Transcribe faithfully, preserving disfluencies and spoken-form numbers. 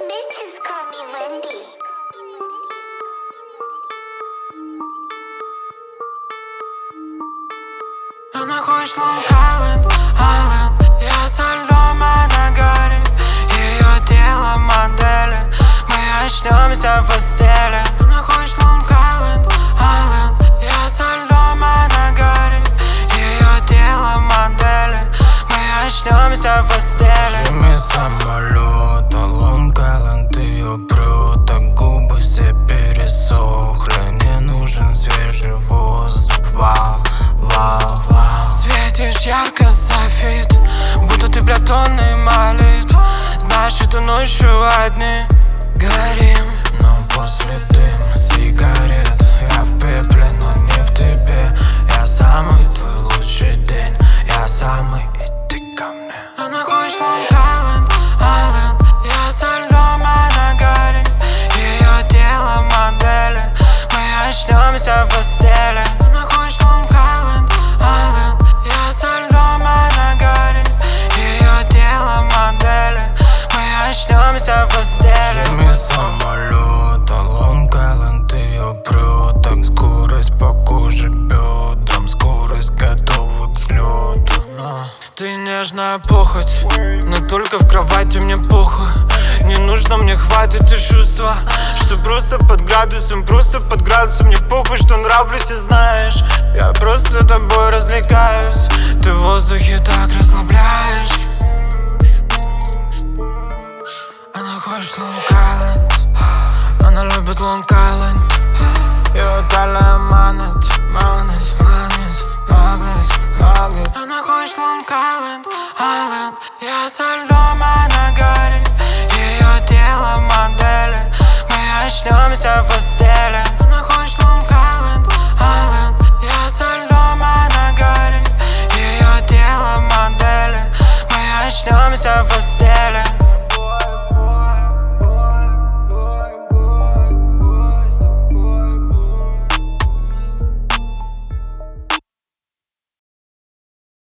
Bitches call me Wendy. Она хочет Лонг-Айленд, Айленд. Я со льдом, она горит. Ее тело модели. Мы очнемся в постели. Она хочет Лонг-Айленд, Айленд. Я со льдом, она горит. Ее тело модели. Мы очнемся в постели. Жми самолета, Лонг-Айленд ее прет, а губы все пересохли. Мне нужен свежий воздух, вау, вау, вау. Светишь ярко, софит, будто ты платонный молит. Знаешь, эту ночью одни горим. Но после дым сигарет я в пепле, но не в тебе. Я самый твой лучший день, я самый, и ты ко мне. Она хочет Лонг-Айленд, Айленд. Я со льдом, она горит. Ее тело модели. Мы очнемся в постели. Она хочет Лонг-Айленд, Айленд. Я со льдом, она горит. Ее тело модели. Мы очнемся в постели. Жми самолета, Лонг-Айленд ее прет, так скорость по коже бедрам, скорость готова к взлету. Но Ты нежная похоть, но только в кровати мне похуй. Не нужно, мне хватит и чувства, что просто под градусом, просто под градусом. Мне похуй, что нравлюсь и знаешь, я просто тобой развлекаюсь. Ты в воздухе так расслабляешь. Она хочет Лонг-Айленд, она любит Лонг-Айленд. Ее талия манит, манит, манит, магнит, магнит. Она хочет Лонг-Айленд, Айленд. Я со льдом, она горит. Ее тело модели. Мы очнемся в постели.